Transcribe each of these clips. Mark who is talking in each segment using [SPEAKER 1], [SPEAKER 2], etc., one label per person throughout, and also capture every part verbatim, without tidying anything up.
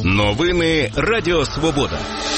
[SPEAKER 1] Новини Радіо Свобода.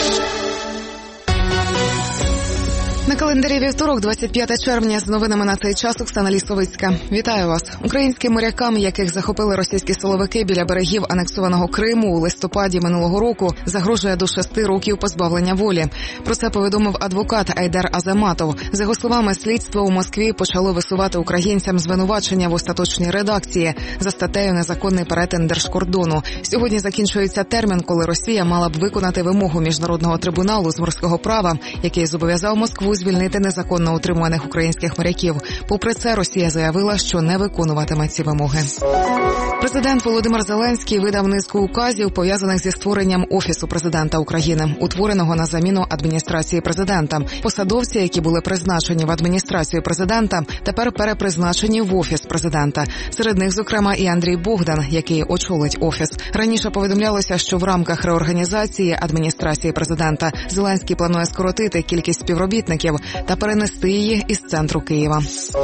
[SPEAKER 2] На календарі вівторок, двадцять п'яте червня, з новинами на цей час Оксана Лісовицька. Вітаю вас. Українським морякам, яких захопили російські силовики біля берегів анексованого Криму у листопаді минулого року, загрожує до шести років позбавлення волі. Про це повідомив адвокат Айдар Азаматов. За його словами, слідство у Москві почало висувати українцям звинувачення в остаточній редакції за статтею «Незаконний перетин держкордону». Сьогодні закінчується термін, коли Росія мала б виконати вимогу Міжнародного трибуналу з морського права, який зобов'язав Москву звільнити незаконно утримуваних українських моряків. Попри це, Росія заявила, що не виконуватиме ці вимоги. Президент Володимир Зеленський видав низку указів, пов'язаних зі створенням Офісу президента України, утвореного на заміну адміністрації президента. Посадовці, які були призначені в адміністрацію президента, тепер перепризначені в Офіс президента. Серед них, зокрема, і Андрій Богдан, який очолить Офіс. Раніше повідомлялося, що в рамках реорганізації адміністрації президента Зеленський планує скоротити кількість співробітників та перенести її із центру Києва.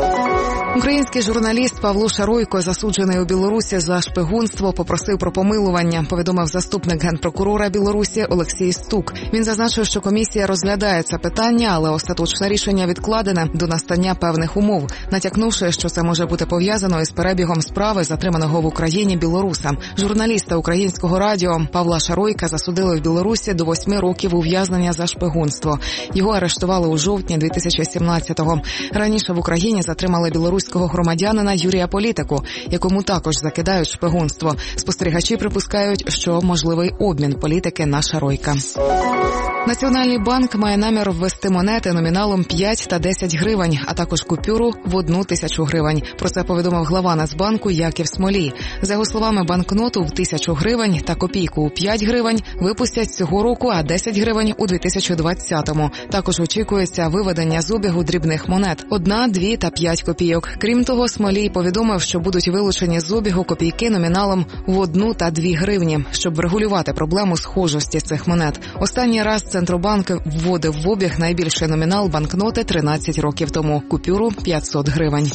[SPEAKER 2] Український журналіст Павло Шаройко, засуджений у Білорусі за шпигунство, попросив про помилування, повідомив заступник генпрокурора Білорусі Олексій Стук. Він зазначив, що комісія розглядає це питання, але остаточне рішення відкладене до настання певних умов, натякнувши, що це може бути пов'язано із перебігом справи затриманого в Україні білоруса. Журналіста Українського радіо Павла Шаройка засудили в Білорусі до восьми років ув'язнення за шпигунство. Його арештували у жовтні дві тисячі сімнадцятого. Раніше в Україні затримали білоруського громадянина Юрія Політику, якому також закидають шпигунство. Спостерігачі припускають, що можливий обмін Політики на Шаройка. Національний банк має намір ввести монети номіналом п'ять та десять гривень, а також купюру в одну тисячу гривень. Про це повідомив глава Нацбанку Яків Смолій. За його словами, банкноту в тисячу гривень та копійку у п'ять гривень випустять цього року, а десять гривень у дві тисячі двадцятому. Також очікується виведення з обігу дрібних монет – одна, дві та п'ять копійок. Крім того, Смолій повідомив, що будуть вилучені з обігу копійки номіналом в одну та дві гривні, щоб врегулювати проблему схожості цих монет. Останній раз Центробанк вводив в обіг найбільший номінал банкноти тринадцять років тому – купюру п'ятсот гривень.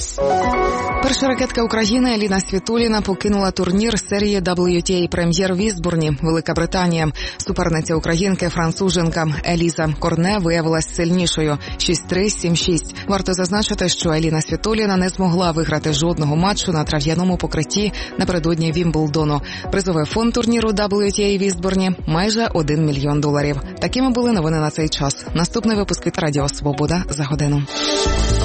[SPEAKER 2] Перша ракетка України Еліна Світоліна покинула турнір серії дабл ю ті ей прем'єр в Вісбурні, Велика Британія. Суперниця українки француженка Еліза Корне виявилась сильнішою – шість три, сім шість. Варто зазначити, що Еліна Світоліна не змогла виграти жодного матчу на трав'яному покритті напередодні Вімблдону. Призовий фонд турніру дабл ю ті ей в Вісбурні – майже один мільйон доларів. Такими були новини на цей час. Наступний випуск від Радіо Свобода за годину.